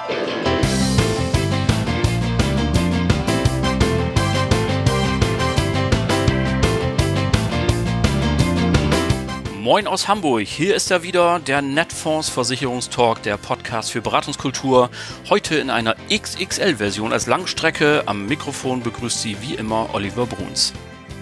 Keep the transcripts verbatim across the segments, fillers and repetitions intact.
Moin aus Hamburg, hier ist er wieder, der Netfonds Versicherungstalk, der Podcast für Beratungskultur. Heute in einer X X L-Version als Langstrecke. Am Mikrofon begrüßt Sie wie immer Oliver Bruns.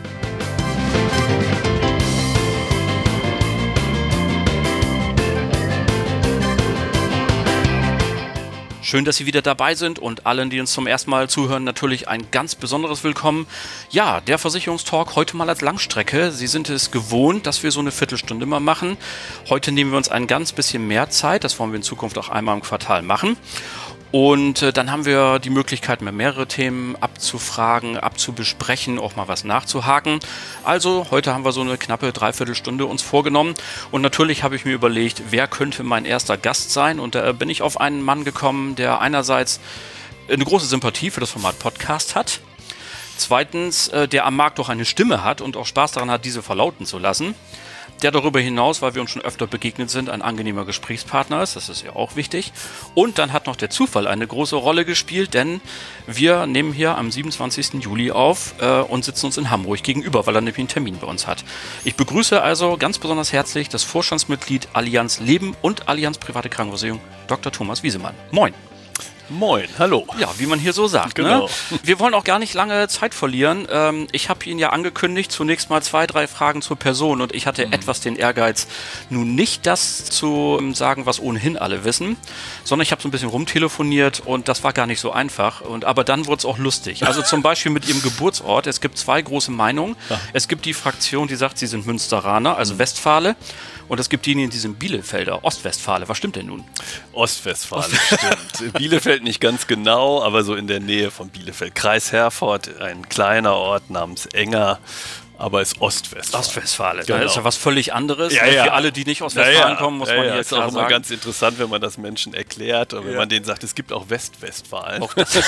Schön, dass Sie wieder dabei sind und allen, die uns zum ersten Mal zuhören, natürlich ein ganz besonderes Willkommen. Ja, der Versicherungstalk heute mal als Langstrecke. Sie sind es gewohnt, dass wir so eine Viertelstunde mal machen. Heute nehmen wir uns ein ganz bisschen mehr Zeit. Das wollen wir in Zukunft auch einmal im Quartal machen. Und äh, dann haben wir die Möglichkeit, mehr mehrere Themen abzufragen, abzubesprechen, auch mal was nachzuhaken. Also heute haben wir so eine knappe Dreiviertelstunde uns vorgenommen. Und natürlich habe ich mir überlegt, wer könnte mein erster Gast sein. Und da bin ich auf einen Mann gekommen, der einerseits eine große Sympathie für das Format Podcast hat. Zweitens, äh, der am Markt auch eine Stimme hat und auch Spaß daran hat, diese verlauten zu lassen. Der darüber hinaus, weil wir uns schon öfter begegnet sind, ein angenehmer Gesprächspartner ist. Das ist ja auch wichtig. Und dann hat noch der Zufall eine große Rolle gespielt, denn wir nehmen hier am siebenundzwanzigsten Juli auf äh, und sitzen uns in Hamburg gegenüber, weil er nämlich einen Termin bei uns hat. Ich begrüße also ganz besonders herzlich das Vorstandsmitglied Allianz Leben und Allianz Private Krankenversicherung, Doktor Thomas Wiesemann. Moin. Moin, hallo. Ja, wie man hier so sagt. Genau. Ne? Wir wollen auch gar nicht lange Zeit verlieren. Ähm, ich habe Ihnen ja angekündigt, zunächst mal zwei, drei Fragen zur Person und ich hatte mhm. etwas den Ehrgeiz, nun nicht das zu sagen, was ohnehin alle wissen, sondern ich habe so ein bisschen rumtelefoniert und das war gar nicht so einfach. Und aber dann wurde es auch lustig. Also zum Beispiel mit Ihrem Geburtsort. Es gibt zwei große Meinungen. Ja. Es gibt die Fraktion, die sagt, Sie sind Münsteraner, also mhm. Westfale. Und es gibt diejenigen, die sind Bielefelder, Ostwestfale. Was stimmt denn nun? Ostwestfale, stimmt. Bielefeld nicht ganz genau, aber so in der Nähe von Bielefeld. Kreis Herford, ein kleiner Ort namens Enger, aber ist Ostwestfale. Ostwestfale, genau. Das ist ja was völlig anderes. Ja, ja. Für alle, die nicht aus Westfalen ja, ja. kommen, muss ja, man ja. hier ist klar auch immer sagen. ganz interessant, wenn man das Menschen erklärt und wenn ja. man denen sagt, es gibt auch Westwestfalen. Auch das.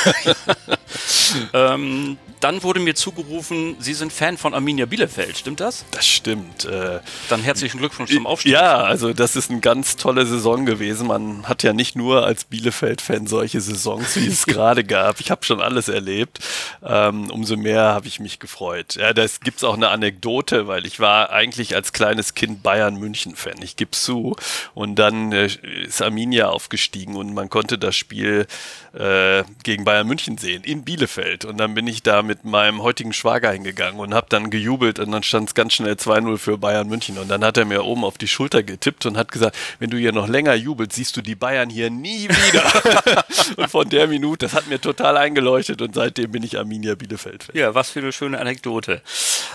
ähm, dann wurde mir zugerufen, Sie sind Fan von Arminia Bielefeld, stimmt das? Das stimmt. Äh, dann herzlichen Glückwunsch zum Aufstieg. Ja, also das ist eine ganz tolle Saison gewesen. Man hat ja nicht nur als Bielefeld-Fan solche Saisons, wie es gerade gab. Ich habe schon alles erlebt. Ähm, umso mehr habe ich mich gefreut. Ja, da gibt es auch eine Anekdote, weil ich war eigentlich als kleines Kind Bayern-München-Fan. Ich gebe es zu. Und dann äh, ist Arminia aufgestiegen und man konnte das Spiel äh, gegen Bayern München sehen in Bielefeld. Und dann bin ich da mit meinem heutigen Schwager hingegangen und habe dann gejubelt und dann stand es ganz schnell zwei null für Bayern München. Und dann hat er mir oben auf die Schulter getippt und hat gesagt, wenn du hier noch länger jubelst, siehst du die Bayern hier nie wieder. Und von der Minute, das hat mir total eingeleuchtet und seitdem bin ich Arminia Bielefeld-Fan. Ja, was für eine schöne Anekdote.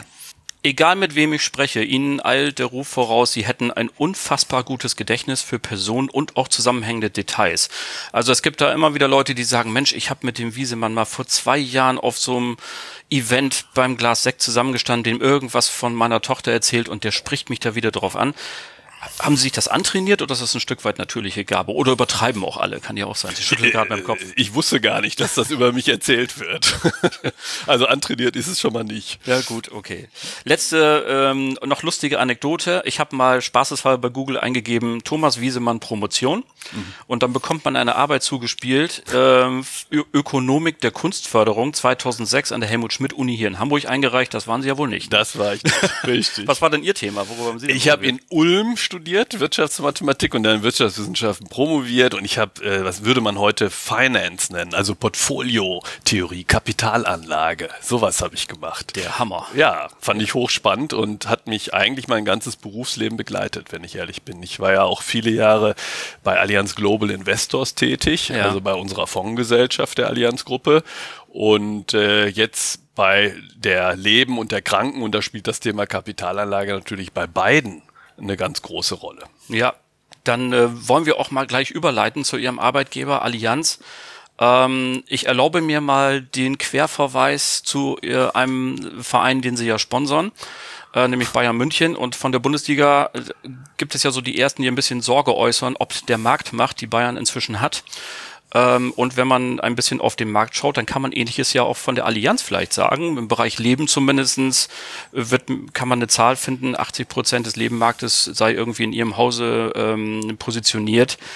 Egal mit wem ich spreche, Ihnen eilt der Ruf voraus, Sie hätten ein unfassbar gutes Gedächtnis für Personen und auch zusammenhängende Details. Also es gibt da immer wieder Leute, die sagen, Mensch, ich habe mit dem Wiesemann mal vor zwei Jahren auf so einem Event beim Glas Sekt zusammengestanden, dem irgendwas von meiner Tochter erzählt und der spricht mich da wieder drauf an. Haben Sie sich das antrainiert oder ist das ein Stück weit natürliche Gabe? Oder übertreiben auch alle? Kann ja auch sein. Sie schütteln gerade mit dem Kopf. Ich wusste gar nicht, dass das über mich erzählt wird. Also antrainiert ist es schon mal nicht. Ja gut, okay. Letzte, ähm, noch lustige Anekdote. Ich habe mal spaßeshalber bei Google eingegeben, Thomas Wiesemann Promotion. Mhm. Und dann bekommt man eine Arbeit zugespielt, ähm, Ö- Ökonomik der Kunstförderung zweitausendsechs an der Helmut-Schmidt-Uni hier in Hamburg eingereicht. Das waren Sie ja wohl nicht. Das war ich nicht, richtig. Was war denn Ihr Thema? Worüber haben Sie denn Ich habe in Ulm studiert, Wirtschaftsmathematik und dann Wirtschaftswissenschaften promoviert und ich habe, äh, was würde man heute Finance nennen, also Portfoliotheorie, Kapitalanlage, sowas habe ich gemacht. Der Hammer. Ja, fand ich hochspannend und hat mich eigentlich mein ganzes Berufsleben begleitet, wenn ich ehrlich bin. Ich war ja auch viele Jahre bei Allianz Global Investors tätig, ja. also bei unserer Fondsgesellschaft der Allianz Gruppe und äh, jetzt bei der Leben und der Kranken und da spielt das Thema Kapitalanlage natürlich bei beiden eine ganz große Rolle. Ja, dann äh, wollen wir auch mal gleich überleiten zu Ihrem Arbeitgeber Allianz. Ähm, ich erlaube mir mal den Querverweis zu äh, einem Verein, den Sie ja sponsern, äh, nämlich Bayern München. Und von der Bundesliga äh, gibt es ja so die Ersten, die ein bisschen Sorge äußern, ob der Marktmacht, die Bayern inzwischen hat. Ähm, und wenn man ein bisschen auf den Markt schaut, dann kann man Ähnliches ja auch von der Allianz vielleicht sagen. Im Bereich Leben zumindestens wird, kann man eine Zahl finden, achtzig Prozent des Lebenmarktes sei irgendwie in ihrem Hause ähm, positioniert.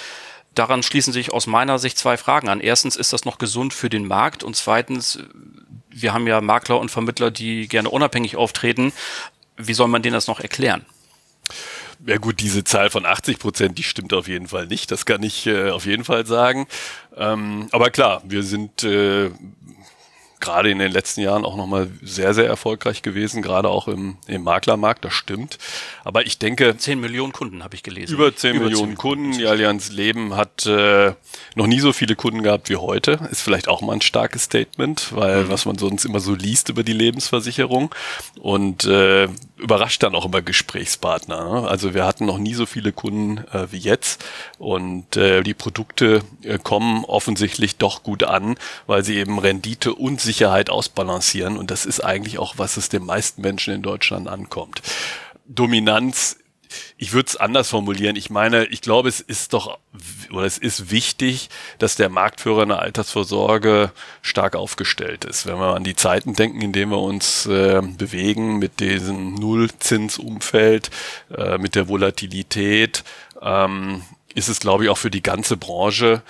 daran schließen sich aus meiner Sicht zwei Fragen an. Erstens, ist das noch gesund für den Markt? Und zweitens, wir haben ja Makler und Vermittler, die gerne unabhängig auftreten. Wie soll man denen das noch erklären? Ja gut, diese Zahl von achtzig Prozent, die stimmt auf jeden Fall nicht. Das kann ich äh, auf jeden Fall sagen. Ähm, aber klar, wir sind äh, gerade in den letzten Jahren auch nochmal sehr, sehr erfolgreich gewesen, gerade auch im, im Maklermarkt, das stimmt. Aber ich denke... zehn Millionen Kunden habe ich gelesen. Über zehn über Millionen zehn Kunden. Kunden. Die Allianz Leben hat äh, noch nie so viele Kunden gehabt wie heute. Ist vielleicht auch mal ein starkes Statement, weil mhm. was man sonst immer so liest über die Lebensversicherung und äh, überrascht dann auch immer Gesprächspartner. Ne? Also wir hatten noch nie so viele Kunden äh, wie jetzt und äh, die Produkte äh, kommen offensichtlich doch gut an, weil sie eben Rendite und Sicherheit ausbalancieren und das ist eigentlich auch, was es den meisten Menschen in Deutschland ankommt. Dominanz, ich würde es anders formulieren. Ich meine, ich glaube, es ist doch, oder es ist wichtig, dass der Marktführer in der Altersvorsorge stark aufgestellt ist. Wenn wir an die Zeiten denken, in denen wir uns äh, bewegen, mit diesem Nullzinsumfeld, äh, mit der Volatilität, ähm, ist es, glaube ich, auch für die ganze Branche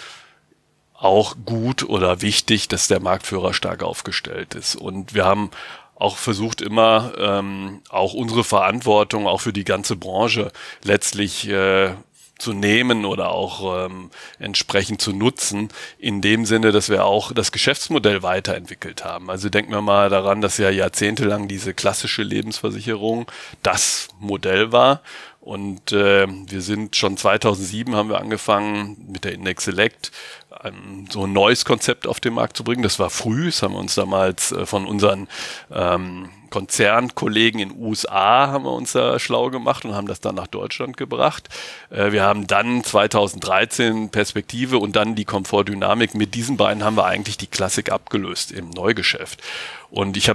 auch gut oder wichtig, dass der Marktführer stark aufgestellt ist. Und wir haben auch versucht immer, ähm, auch unsere Verantwortung auch für die ganze Branche letztlich äh, zu nehmen oder auch ähm, entsprechend zu nutzen, in dem Sinne, dass wir auch das Geschäftsmodell weiterentwickelt haben. Also denken wir mal daran, dass ja jahrzehntelang diese klassische Lebensversicherung das Modell war. Und äh, wir sind schon zweitausendsieben haben wir angefangen mit der Index Select ein, so ein neues Konzept auf den Markt zu bringen. Das war früh, das haben wir uns damals äh, von unseren ähm, Konzernkollegen in den U S A haben wir uns da schlau gemacht und haben das dann nach Deutschland gebracht. Äh, wir haben dann zweitausenddreizehn Perspektive und dann die Komfortdynamik. Mit diesen beiden haben wir eigentlich die Klassik abgelöst im Neugeschäft. Und ich habe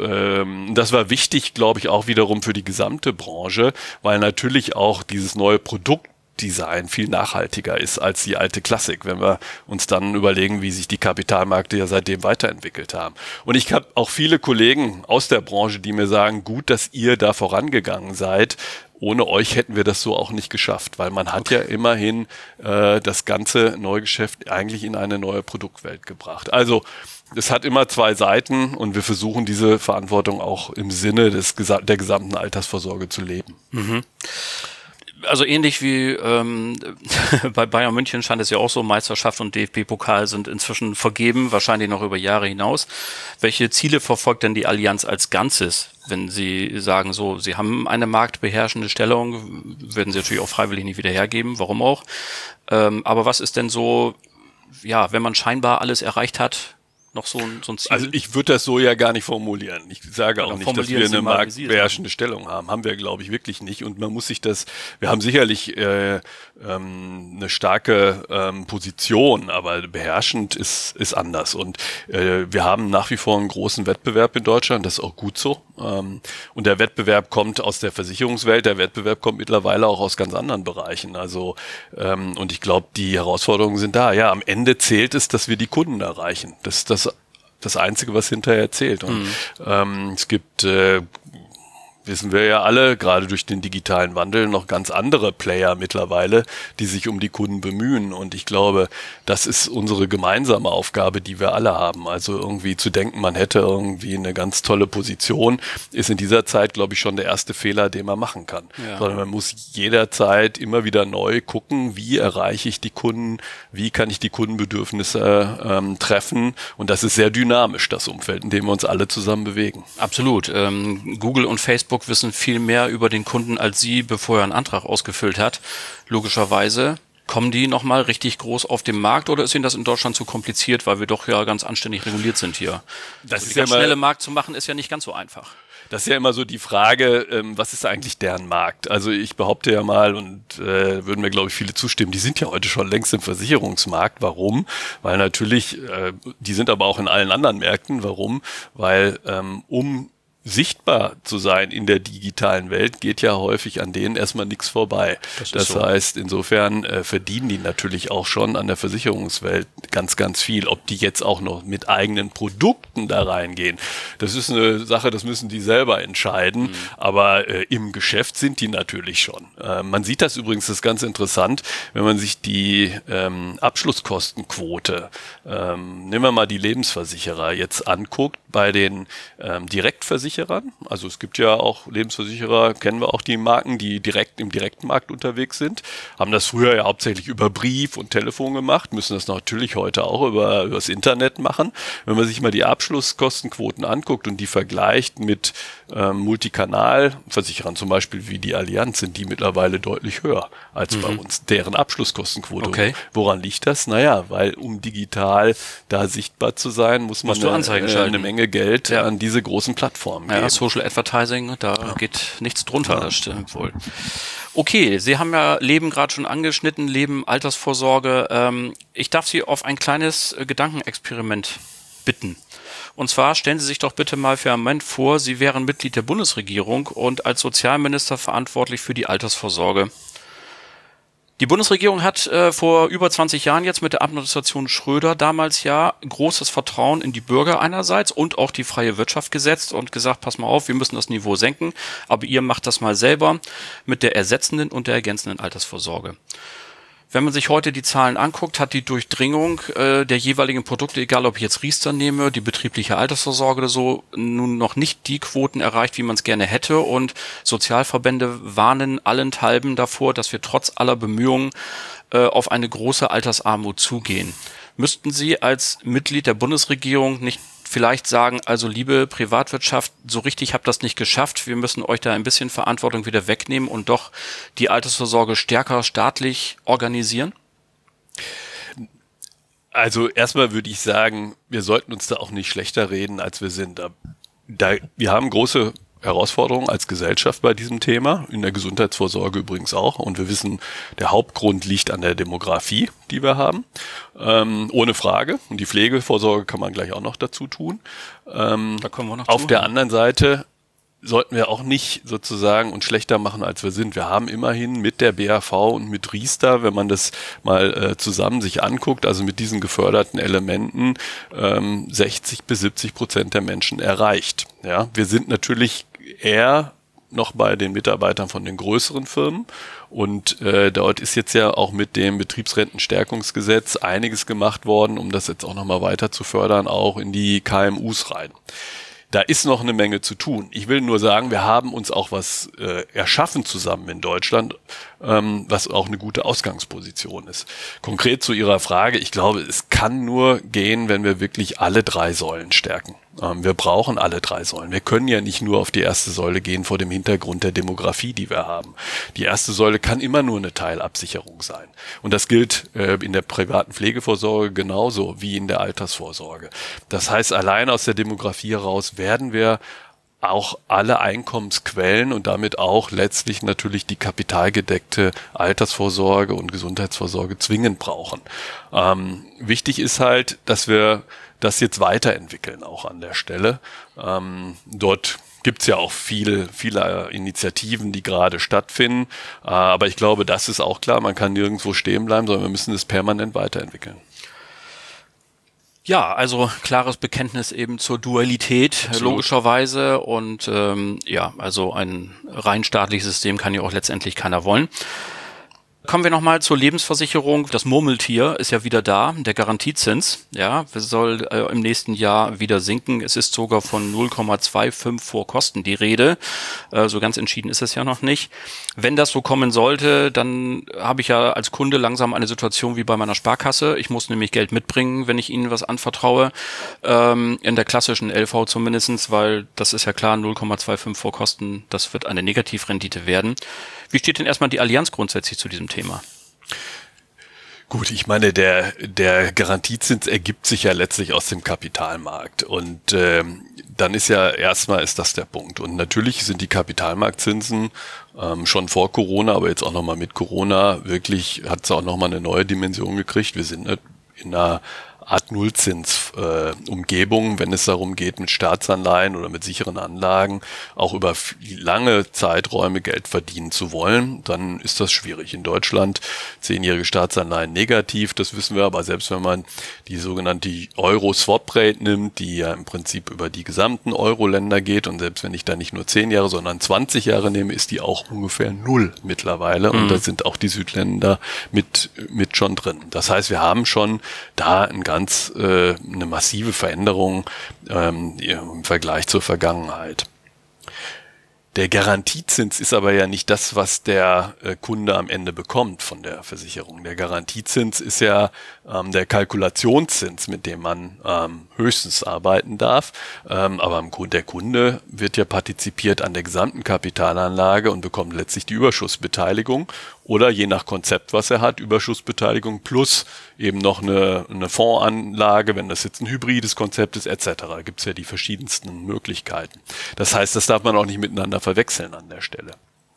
das war wichtig, glaube ich, auch wiederum für die gesamte Branche, weil natürlich auch dieses neue Produktdesign viel nachhaltiger ist als die alte Klassik, wenn wir uns dann überlegen, wie sich die Kapitalmärkte ja seitdem weiterentwickelt haben. Und ich habe auch viele Kollegen aus der Branche, die mir sagen, gut, dass ihr da vorangegangen seid. Ohne euch hätten wir das so auch nicht geschafft, weil man hat okay. ja immerhin äh, das ganze Neugeschäft eigentlich in eine neue Produktwelt gebracht. Also es hat immer zwei Seiten und wir versuchen diese Verantwortung auch im Sinne des der gesamten Altersvorsorge zu leben. Mhm. Also ähnlich wie ähm, bei Bayern München scheint es ja auch so, Meisterschaft und D F B-Pokal sind inzwischen vergeben, wahrscheinlich noch über Jahre hinaus. Welche Ziele verfolgt denn die Allianz als Ganzes, wenn Sie sagen, so, Sie haben eine marktbeherrschende Stellung, werden Sie natürlich auch freiwillig nicht wieder hergeben, warum auch. Ähm, aber was ist denn so, ja, wenn man scheinbar alles erreicht hat, noch so ein, so ein Ziel? Also ich würde das so ja gar nicht formulieren. Ich sage auch nicht, dass wir eine marktbeherrschende Stellung haben. Haben wir, glaube ich, wirklich nicht. Und man muss sich das, wir haben sicherlich äh, ähm, eine starke ähm, Position, aber beherrschend ist ist anders. Und äh, wir haben nach wie vor einen großen Wettbewerb in Deutschland, das ist auch gut so. Ähm, und der Wettbewerb kommt aus der Versicherungswelt, der Wettbewerb kommt mittlerweile auch aus ganz anderen Bereichen. Also ähm, und ich glaube, die Herausforderungen sind da. Ja, am Ende zählt es, dass wir die Kunden erreichen. Das das das Einzige, was hinterher zählt. Und mhm. ähm, es gibt, äh, wissen wir ja alle, gerade durch den digitalen Wandel noch ganz andere Player mittlerweile, die sich um die Kunden bemühen. Und ich glaube, das ist unsere gemeinsame Aufgabe, die wir alle haben. Also irgendwie zu denken, man hätte irgendwie eine ganz tolle Position, ist in dieser Zeit, glaube ich, schon der erste Fehler, den man machen kann. Ja. Sondern man muss jederzeit immer wieder neu gucken, wie erreiche ich die Kunden, wie kann ich die Kundenbedürfnisse ähm, treffen. Und das ist sehr dynamisch, das Umfeld, in dem wir uns alle zusammen bewegen. Absolut. Ähm, Google und Facebook wissen viel mehr über den Kunden als Sie, bevor er einen Antrag ausgefüllt hat. Logischerweise. Kommen die nochmal richtig groß auf den Markt oder ist Ihnen das in Deutschland zu kompliziert, weil wir doch ja ganz anständig reguliert sind hier? Das also ist die ganz ja schnelle Markt zu machen, ist ja nicht ganz so einfach. Das ist ja immer so die Frage, ähm, was ist eigentlich deren Markt? Also ich behaupte ja mal, und äh, würden mir, glaube ich, viele zustimmen, die sind ja heute schon längst im Versicherungsmarkt. Warum? Weil natürlich, äh, die sind aber auch in allen anderen Märkten. Warum? Weil ähm, um sichtbar zu sein in der digitalen Welt, geht ja häufig an denen erstmal nichts vorbei. Das, das so. heißt, insofern äh, verdienen die natürlich auch schon an der Versicherungswelt ganz, ganz viel. Ob die jetzt auch noch mit eigenen Produkten da reingehen, das ist eine Sache, das müssen die selber entscheiden. Mhm. Aber äh, im Geschäft sind die natürlich schon. Äh, man sieht das übrigens, das ist ganz interessant, wenn man sich die ähm, Abschlusskostenquote, ähm, nehmen wir mal die Lebensversicherer jetzt anguckt, bei den ähm, Direktversicherern. Also es gibt ja auch Lebensversicherer, kennen wir auch die Marken, die direkt im Direktmarkt unterwegs sind, haben das früher ja hauptsächlich über Brief und Telefon gemacht, müssen das natürlich heute auch über, über das Internet machen. Wenn man sich mal die Abschlusskostenquoten anguckt und die vergleicht mit ähm, Multikanalversicherern, zum Beispiel wie die Allianz, sind die mittlerweile deutlich höher als mhm. bei uns, deren Abschlusskostenquote. Okay. Woran liegt das? Naja, weil um digital da sichtbar zu sein, muss man eine, äh, eine Menge Geld ja. an diese großen Plattformen Ja, Social Advertising, da ja. geht nichts drunter, ja. das stimmt wohl. Okay, Sie haben ja Leben gerade schon angeschnitten, Leben, Altersvorsorge. Ähm, ich darf Sie auf ein kleines äh, Gedankenexperiment bitten. Und zwar stellen Sie sich doch bitte mal für einen Moment vor, Sie wären Mitglied der Bundesregierung und als Sozialminister verantwortlich für die Altersvorsorge. Die Bundesregierung hat äh, vor über zwanzig Jahren jetzt mit der Administration Schröder damals ja großes Vertrauen in die Bürger einerseits und auch die freie Wirtschaft gesetzt und gesagt, pass mal auf, wir müssen das Niveau senken, aber ihr macht das mal selber mit der ersetzenden und der ergänzenden Altersvorsorge. Wenn man sich heute die Zahlen anguckt, hat die Durchdringung äh, der jeweiligen Produkte, egal ob ich jetzt Riester nehme, die betriebliche Altersvorsorge oder so, nun noch nicht die Quoten erreicht, wie man es gerne hätte. Und Sozialverbände warnen allenthalben davor, dass wir trotz aller Bemühungen äh, auf eine große Altersarmut zugehen. Müssten Sie als Mitglied der Bundesregierung nicht vielleicht sagen, also liebe Privatwirtschaft, so richtig habt das nicht geschafft, wir müssen euch da ein bisschen Verantwortung wieder wegnehmen und doch die Altersvorsorge stärker staatlich organisieren? Also erstmal würde ich sagen, wir sollten uns da auch nicht schlechter reden, als wir sind. Da, wir haben große Herausforderungen als Gesellschaft bei diesem Thema, in der Gesundheitsvorsorge übrigens auch. Und wir wissen, der Hauptgrund liegt an der Demografie, die wir haben, ähm, ohne Frage. Und die Pflegevorsorge kann man gleich auch noch dazu tun. Ähm, da kommen wir noch Auf zu. Der anderen Seite sollten wir auch nicht sozusagen uns schlechter machen, als wir sind. Wir haben immerhin mit der B A V und mit Riester, wenn man das mal äh, zusammen sich anguckt, also mit diesen geförderten Elementen, ähm, sechzig bis siebzig Prozent der Menschen erreicht. Ja, wir sind natürlich eher noch bei den Mitarbeitern von den größeren Firmen und äh, dort ist jetzt ja auch mit dem Betriebsrentenstärkungsgesetz einiges gemacht worden, um das jetzt auch nochmal weiter zu fördern, auch in die K M Us rein. Da ist noch eine Menge zu tun. Ich will nur sagen, wir haben uns auch was äh, erschaffen zusammen in Deutschland, ähm, was auch eine gute Ausgangsposition ist. Konkret zu Ihrer Frage, ich glaube, es kann nur gehen, wenn wir wirklich alle drei Säulen stärken. Ähm, wir brauchen alle drei Säulen. Wir können ja nicht nur auf die erste Säule gehen vor dem Hintergrund der Demografie, die wir haben. Die erste Säule kann immer nur eine Teilabsicherung sein. Und das gilt äh, in der privaten Pflegevorsorge genauso wie in der Altersvorsorge. Das heißt, allein aus der Demografie heraus werden wir auch alle Einkommensquellen und damit auch letztlich natürlich die kapitalgedeckte Altersvorsorge und Gesundheitsvorsorge zwingend brauchen. Ähm, wichtig ist halt, dass wir das jetzt weiterentwickeln auch an der Stelle. Ähm, dort gibt's ja auch viel, viele Initiativen, die gerade stattfinden. Äh, aber ich glaube, das ist auch klar, man kann nirgendwo stehen bleiben, sondern wir müssen es permanent weiterentwickeln. Ja, also klares Bekenntnis eben zur Dualität, Absolut. Logischerweise. Und ähm, ja, also ein rein staatliches System kann ja auch letztendlich keiner wollen. Kommen wir nochmal zur Lebensversicherung. Das Murmeltier ist ja wieder da, der Garantiezins. Ja, soll äh, im nächsten Jahr wieder sinken. Es ist sogar von null Komma fünfundzwanzig vor Kosten die Rede. Äh, so ganz entschieden ist es ja noch nicht. Wenn das so kommen sollte, dann habe ich ja als Kunde langsam eine Situation wie bei meiner Sparkasse. Ich muss nämlich Geld mitbringen, wenn ich Ihnen was anvertraue. Ähm, in der klassischen L V zumindestens, weil das ist ja klar, null Komma fünfundzwanzig vor Kosten, das wird eine Negativrendite werden. Wie steht denn erstmal die Allianz grundsätzlich zu diesem Thema? Gut, ich meine, der der Garantiezins ergibt sich ja letztlich aus dem Kapitalmarkt und ähm, dann ist ja erstmal ist das der Punkt und natürlich sind die Kapitalmarktzinsen ähm, schon vor Corona, aber jetzt auch nochmal mit Corona wirklich hat es auch nochmal eine neue Dimension gekriegt. Wir sind in einer Art Nullzins-Umgebung, äh, wenn es darum geht, mit Staatsanleihen oder mit sicheren Anlagen auch über lange Zeiträume Geld verdienen zu wollen, dann ist das schwierig. In Deutschland zehnjährige Staatsanleihen negativ, das wissen wir, aber selbst wenn man die sogenannte Euro-Swap-Rate nimmt, die ja im Prinzip über die gesamten Euro-Länder geht, und selbst wenn ich da nicht nur zehn Jahre, sondern zwanzig Jahre nehme, ist die auch ungefähr null mittlerweile, mhm. und da sind auch die Südländer mit, mit schon drin. Das heißt, wir haben schon da ein ganz, äh, eine massive Veränderung ähm, im Vergleich zur Vergangenheit. Der Garantiezins ist aber ja nicht das, was der äh, Kunde am Ende bekommt von der Versicherung. Der Garantiezins ist ja ähm, der Kalkulationszins, mit dem man ähm, höchstens arbeiten darf. Ähm, aber im Grunde der Kunde wird ja partizipiert an der gesamten Kapitalanlage und bekommt letztlich die Überschussbeteiligung oder je nach Konzept, was er hat, Überschussbeteiligung plus eben noch eine, eine Fondsanlage, wenn das jetzt ein hybrides Konzept ist, et cetera. Da gibt es ja die verschiedensten Möglichkeiten. Das heißt, das darf man auch nicht miteinander verwechseln an der Stelle.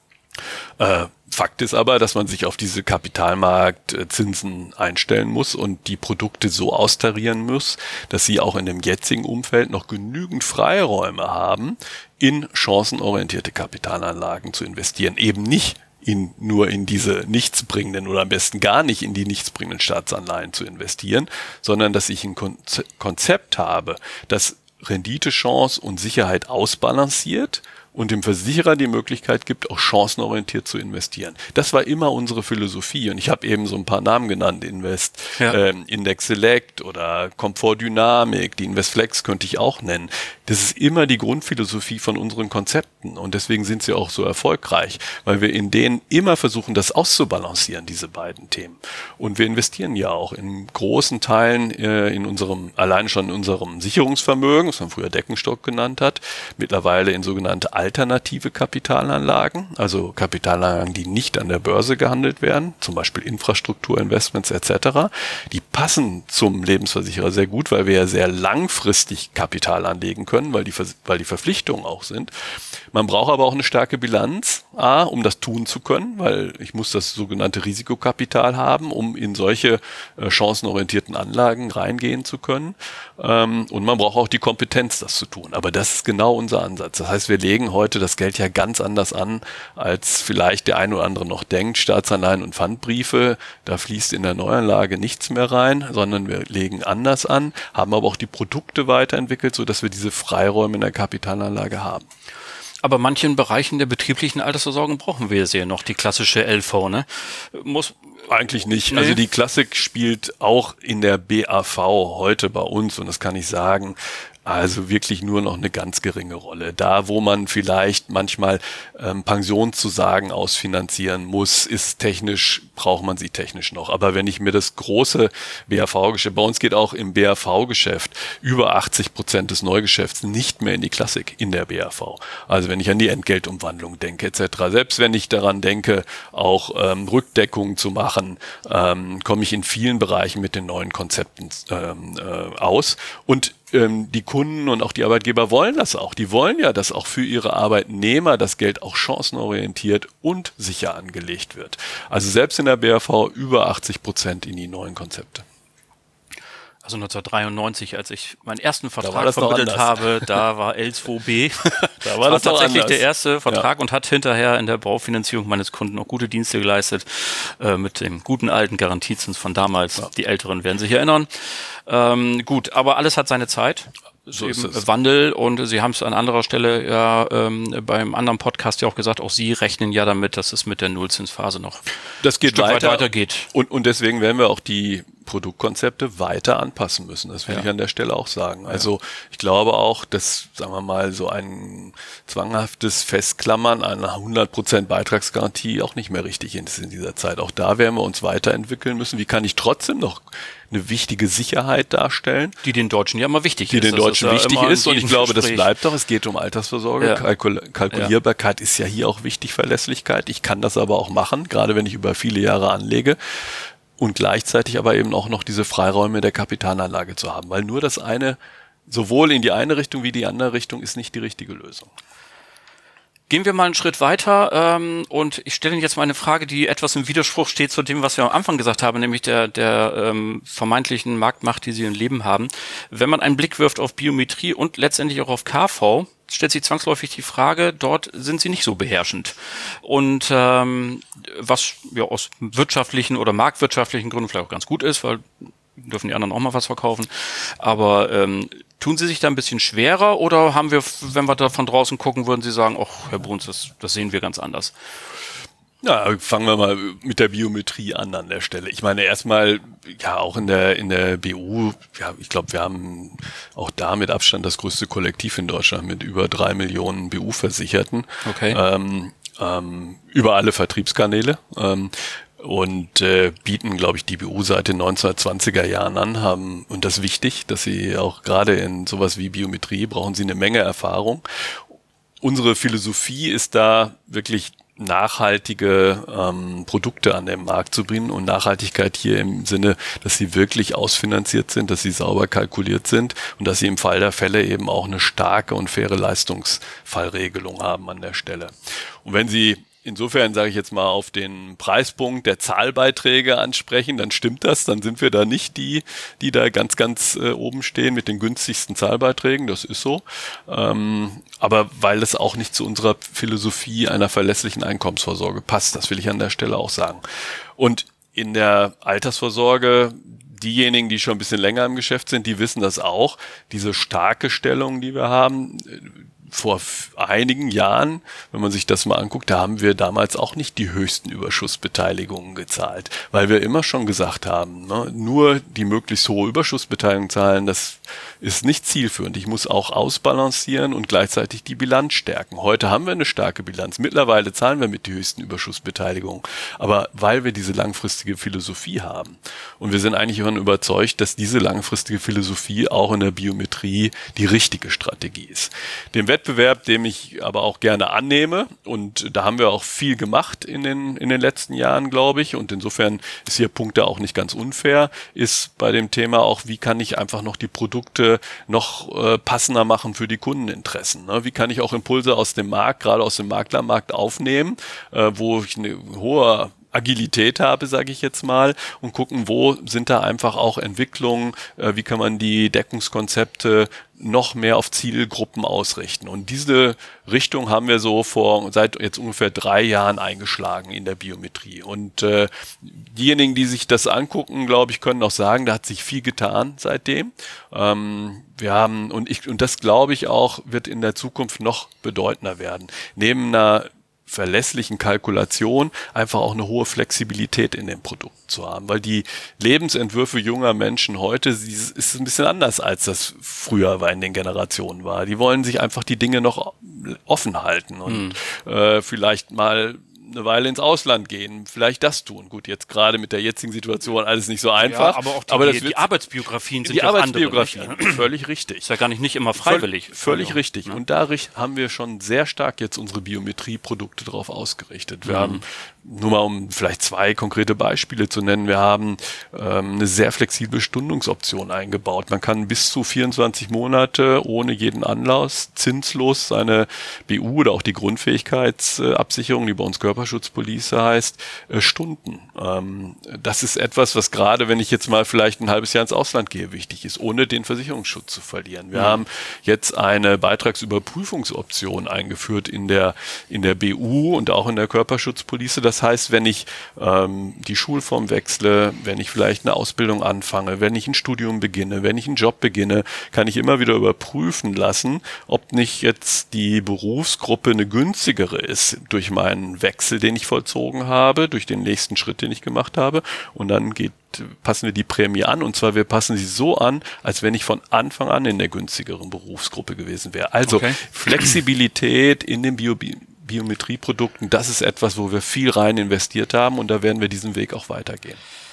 Äh, Fakt ist aber, dass man sich auf diese Kapitalmarktzinsen einstellen muss und die Produkte so austarieren muss, dass sie auch in dem jetzigen Umfeld noch genügend Freiräume haben, in chancenorientierte Kapitalanlagen zu investieren. Eben nicht in nur in diese nichtsbringenden oder am besten gar nicht in die nichtsbringenden Staatsanleihen zu investieren, sondern dass ich ein Konzept habe, das Renditechance und Sicherheit ausbalanciert und dem Versicherer die Möglichkeit gibt, auch chancenorientiert zu investieren. Das war immer unsere Philosophie und ich habe eben so ein paar Namen genannt, Invest, ja. ähm, Index Select oder Komfort Dynamik, die Investflex könnte ich auch nennen. Das ist immer die Grundphilosophie von unseren Konzepten und deswegen sind sie auch so erfolgreich, weil wir in denen immer versuchen, das auszubalancieren, diese beiden Themen. Und wir investieren ja auch in großen Teilen äh, in unserem, allein schon in unserem Sicherungsvermögen, was man früher Deckenstock genannt hat, mittlerweile in sogenannte alternative Kapitalanlagen, also Kapitalanlagen, die nicht an der Börse gehandelt werden, zum Beispiel Infrastrukturinvestments et cetera. Die passen zum Lebensversicherer sehr gut, weil wir ja sehr langfristig Kapital anlegen können, weil die, weil die Verpflichtungen auch sind. Man braucht aber auch eine starke Bilanz, A, um das tun zu können, weil ich muss das sogenannte Risikokapital haben, um in solche äh, chancenorientierten Anlagen reingehen zu können. Ähm, und man braucht auch die Kompetenz, das zu tun. Aber das ist genau unser Ansatz. Das heißt, wir legen heute das Geld ja ganz anders an, als vielleicht der ein oder andere noch denkt. Staatsanleihen und Pfandbriefe, da fließt in der Neuanlage nichts mehr rein, sondern wir legen anders an, haben aber auch die Produkte weiterentwickelt, sodass wir diese Freiräume in der Kapitalanlage haben. Aber manchen Bereichen der betrieblichen Altersvorsorge brauchen wir ja noch die klassische L V, ne? Muss Eigentlich nicht. Nee. Also die Klassik spielt auch in der B A V heute bei uns und das kann ich sagen, also wirklich nur noch eine ganz geringe Rolle. Da, wo man vielleicht manchmal ähm, Pensionszusagen ausfinanzieren muss, ist technisch, braucht man sie technisch noch. Aber wenn ich mir das große B A V-Geschäft, bei uns geht auch im B A V-Geschäft über achtzig Prozent des Neugeschäfts nicht mehr in die Klassik in der B A V. Also wenn ich an die Entgeltumwandlung denke et cetera. Selbst wenn ich daran denke, auch ähm, Rückdeckungen zu machen, ähm, komme ich in vielen Bereichen mit den neuen Konzepten ähm, äh, aus. Und die Kunden und auch die Arbeitgeber wollen das auch. Die wollen ja, dass auch für ihre Arbeitnehmer das Geld auch chancenorientiert und sicher angelegt wird. Also selbst in der B A V über achtzig Prozent in die neuen Konzepte. Also neunzehnhundertdreiundneunzig, als ich meinen ersten Vertrag vermittelt habe, da war L zwei B. Da war, war das tatsächlich der erste Vertrag ja. und hat hinterher in der Baufinanzierung meines Kunden auch gute Dienste geleistet, äh, mit dem guten alten Garantiezins von damals. Ja. Die Älteren werden sich erinnern. Ähm, gut, aber alles hat seine Zeit. So ist es. Wandel und Sie haben es an anderer Stelle ja ähm, beim anderen Podcast ja auch gesagt, auch Sie rechnen ja damit, dass es mit der Nullzinsphase noch das geht ein Stück weiter. weit weitergeht. Und, und deswegen werden wir auch die Produktkonzepte weiter anpassen müssen. Das will ja. ich an der Stelle auch sagen. Also ich glaube auch, dass, sagen wir mal, so ein zwanghaftes Festklammern an hundert Prozent Beitragsgarantie auch nicht mehr richtig ist in dieser Zeit. Auch da werden wir uns weiterentwickeln müssen. Wie kann ich trotzdem noch eine wichtige Sicherheit darstellen? Die den Deutschen ja immer wichtig die ist. Die den Deutschen wichtig ist. Und ich glaube, das bleibt doch. Es geht um Altersvorsorge. Ja. Kalkul- Kalkulierbarkeit ja. ist ja hier auch wichtig, Verlässlichkeit. Ich kann das aber auch machen, gerade wenn ich über viele Jahre anlege. Und gleichzeitig aber eben auch noch diese Freiräume der Kapitalanlage zu haben. Weil nur das eine, sowohl in die eine Richtung wie die andere Richtung, ist nicht die richtige Lösung. Gehen wir mal einen Schritt weiter ähm, und ich stelle Ihnen jetzt mal eine Frage, die etwas im Widerspruch steht zu dem, was wir am Anfang gesagt haben, nämlich der, der ähm, vermeintlichen Marktmacht, die Sie im Leben haben. Wenn man einen Blick wirft auf Biometrie und letztendlich auch auf K V, stellt sich zwangsläufig die Frage, dort sind Sie nicht so beherrschend. Und ähm, was ja aus wirtschaftlichen oder marktwirtschaftlichen Gründen vielleicht auch ganz gut ist, weil dürfen die anderen auch mal was verkaufen. Aber ähm, tun Sie sich da ein bisschen schwerer oder haben wir, wenn wir da von draußen gucken, würden Sie sagen, ach, Herr Bruns, das, das sehen wir ganz anders? Ja, fangen wir mal mit der Biometrie an an der Stelle. Ich meine, erstmal, ja, auch in der, in der B U, ja, ich glaube, wir haben auch da mit Abstand das größte Kollektiv in Deutschland mit über drei Millionen B U-Versicherten. Okay. Ähm, ähm, über alle Vertriebskanäle. Ähm, und äh, bieten, glaube ich, die B U seit den neunzehnhundertzwanziger Jahren an, haben, und das ist wichtig, dass sie auch gerade in sowas wie Biometrie brauchen sie eine Menge Erfahrung. Unsere Philosophie ist da wirklich nachhaltige ähm, Produkte an den Markt zu bringen und Nachhaltigkeit hier im Sinne, dass sie wirklich ausfinanziert sind, dass sie sauber kalkuliert sind und dass sie im Fall der Fälle eben auch eine starke und faire Leistungsfallregelung haben an der Stelle. Und wenn Sie insofern, sage ich jetzt mal, auf den Preispunkt der Zahlbeiträge ansprechen, dann stimmt das, dann sind wir da nicht die, die da ganz, ganz äh, oben stehen mit den günstigsten Zahlbeiträgen, das ist so. Ähm, aber weil das auch nicht zu unserer Philosophie einer verlässlichen Einkommensvorsorge passt, das will ich an der Stelle auch sagen. Und in der Altersvorsorge, diejenigen, die schon ein bisschen länger im Geschäft sind, die wissen das auch, diese starke Stellung, die wir haben, vor einigen Jahren, wenn man sich das mal anguckt, da haben wir damals auch nicht die höchsten Überschussbeteiligungen gezahlt, weil wir immer schon gesagt haben, ne, nur die möglichst hohe Überschussbeteiligung zahlen, das ist nicht zielführend. Ich muss auch ausbalancieren und gleichzeitig die Bilanz stärken. Heute haben wir eine starke Bilanz. Mittlerweile zahlen wir mit die höchsten Überschussbeteiligungen. Aber weil wir diese langfristige Philosophie haben und wir sind eigentlich davon überzeugt, dass diese langfristige Philosophie auch in der Biometrie die richtige Strategie ist. Dem Wettbewerb, dem ich aber auch gerne annehme, und da haben wir auch viel gemacht in den, in den letzten Jahren, glaube ich, und insofern ist hier Punkte auch nicht ganz unfair, ist bei dem Thema auch, wie kann ich einfach noch die Produkte noch äh, passender machen für die Kundeninteressen. Ne? Wie kann ich auch Impulse aus dem Markt, gerade aus dem Maklermarkt aufnehmen, äh, wo ich eine hohe Agilität habe, sage ich jetzt mal, und gucken, wo sind da einfach auch Entwicklungen, äh, wie kann man die Deckungskonzepte noch mehr auf Zielgruppen ausrichten. Und diese Richtung haben wir so vor seit jetzt ungefähr drei Jahren eingeschlagen in der Biometrie. Und äh, diejenigen, die sich das angucken, glaube ich, können auch sagen, da hat sich viel getan seitdem. Ähm, wir haben, und ich, und das glaube ich auch, wird in der Zukunft noch bedeutender werden. Neben einer verlässlichen Kalkulation einfach auch eine hohe Flexibilität in dem Produkt zu haben, weil die Lebensentwürfe junger Menschen heute ist ein bisschen anders, als das früher war in den Generationen war. Die wollen sich einfach die Dinge noch offen halten und mhm. äh, vielleicht mal eine Weile ins Ausland gehen, vielleicht das tun. Gut, jetzt gerade mit der jetzigen Situation alles nicht so einfach. Ja, aber auch die, aber das die, die Arbeitsbiografien sind die ja Arbeitsbiografien, andere, völlig richtig. Ist ja gar nicht, nicht immer freiwillig. Völlig, völlig also, richtig. Ne? Und da haben wir schon sehr stark jetzt unsere Biometrieprodukte drauf ausgerichtet. Wir mhm. haben, nur mal um vielleicht zwei konkrete Beispiele zu nennen, wir haben ähm, eine sehr flexible Stundungsoption eingebaut. Man kann bis zu vierundzwanzig Monate ohne jeden Anlass zinslos seine B U oder auch die Grundfähigkeitsabsicherung, die bei uns Körperschutzpolice heißt, äh, Stunden. Ähm, das ist etwas, was gerade, wenn ich jetzt mal vielleicht ein halbes Jahr ins Ausland gehe, wichtig ist, ohne den Versicherungsschutz zu verlieren. Wir mhm. haben jetzt eine Beitragsüberprüfungsoption eingeführt in der, in der B U und auch in der Körperschutzpolice. Das heißt, wenn ich ähm, die Schulform wechsle, wenn ich vielleicht eine Ausbildung anfange, wenn ich ein Studium beginne, wenn ich einen Job beginne, kann ich immer wieder überprüfen lassen, ob nicht jetzt die Berufsgruppe eine günstigere ist durch meinen Wechsel, den ich vollzogen habe, durch den nächsten Schritt, den ich gemacht habe. Und dann geht, passen wir die Prämie an. Und zwar, wir passen sie so an, als wenn ich von Anfang an in der günstigeren Berufsgruppe gewesen wäre. Also okay. Flexibilität in den Bio Biometrieprodukten, das ist etwas, wo wir viel rein investiert haben. Und da werden wir diesen Weg auch weitergehen.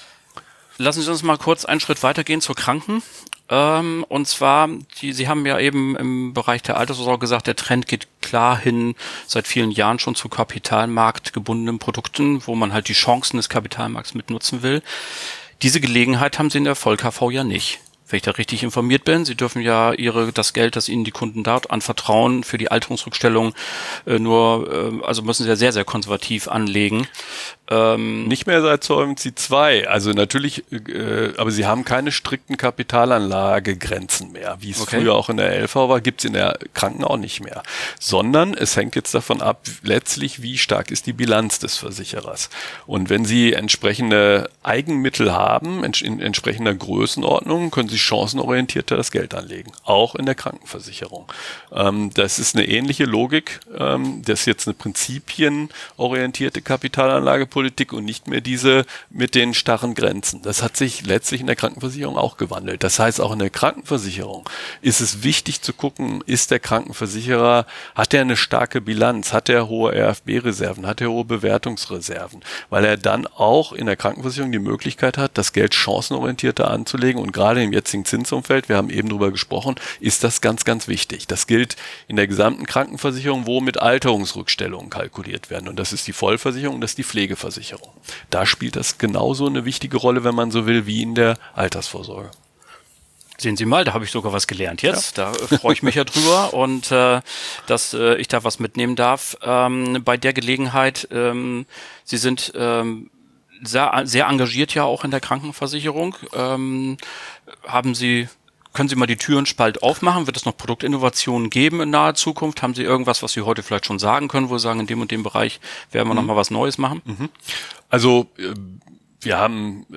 Lassen Sie uns mal kurz einen Schritt weitergehen zur Kranken. Ähm, und zwar, die, Sie haben ja eben im Bereich der Altersvorsorge gesagt, der Trend geht klar hin seit vielen Jahren schon zu kapitalmarktgebundenen Produkten, wo man halt die Chancen des Kapitalmarkts mitnutzen will. Diese Gelegenheit haben Sie in der Voll-K V ja nicht. wenn ich da richtig informiert bin. Sie dürfen ja ihre das Geld, das Ihnen die Kunden dort anvertrauen, für die Alterungsrückstellung äh, nur, äh, also müssen Sie ja sehr, sehr konservativ anlegen. Ähm, Nicht mehr seit Solvency zwei. Also natürlich, äh, aber Sie haben keine strikten Kapitalanlagegrenzen mehr. Wie es okay. früher auch in der L V war, gibt es in der Kranken auch nicht mehr. Sondern es hängt jetzt davon ab, letztlich, wie stark ist die Bilanz des Versicherers. Und wenn Sie entsprechende Eigenmittel haben, in entsprechender Größenordnung, können Sie chancenorientierter das Geld anlegen. Auch in der Krankenversicherung. Ähm, das ist eine ähnliche Logik. Ähm, das ist jetzt eine prinzipienorientierte Kapitalanlagepolitik und nicht mehr diese mit den starren Grenzen. Das hat sich letztlich in der Krankenversicherung auch gewandelt. Das heißt, auch in der Krankenversicherung ist es wichtig zu gucken, ist der Krankenversicherer, hat er eine starke Bilanz, hat er hohe R F B-Reserven, hat er hohe Bewertungsreserven, weil er dann auch in der Krankenversicherung die Möglichkeit hat, das Geld chancenorientierter anzulegen und gerade im jetzigen Zinsumfeld, wir haben eben drüber gesprochen, ist das ganz, ganz wichtig. Das gilt in der gesamten Krankenversicherung, wo mit Alterungsrückstellungen kalkuliert werden und das ist die Vollversicherung, das ist die Pflegeversicherung. Versicherung. Da spielt das genauso eine wichtige Rolle, wenn man so will, wie in der Altersvorsorge. Sehen Sie mal, da habe ich sogar was gelernt jetzt. Ja. Da äh, freue ich mich ja drüber und äh, dass äh, ich da was mitnehmen darf. Ähm, bei der Gelegenheit, ähm, Sie sind ähm, sehr, sehr engagiert ja auch in der Krankenversicherung. Ähm, haben Sie Können Sie mal die Türen spalt aufmachen? Wird es noch Produktinnovationen geben in naher Zukunft? Haben Sie irgendwas, was Sie heute vielleicht schon sagen können, wo Sie sagen, in dem und dem Bereich werden wir mhm. noch mal was Neues machen? Mhm. Also wir haben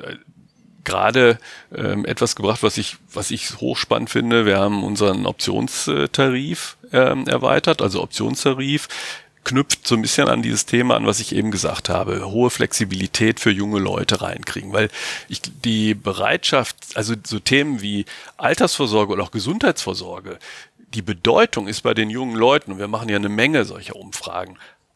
gerade ähm, etwas gebracht, was ich was ich hochspannend finde. Wir haben unseren Optionstarif ähm, erweitert, also Optionstarif knüpft so ein bisschen an dieses Thema an, was ich eben gesagt habe, hohe Flexibilität für junge Leute reinkriegen, weil ich die Bereitschaft, also so Themen wie Altersvorsorge oder auch Gesundheitsvorsorge, die Bedeutung ist bei den jungen Leuten, und wir machen ja eine Menge solcher Umfragen,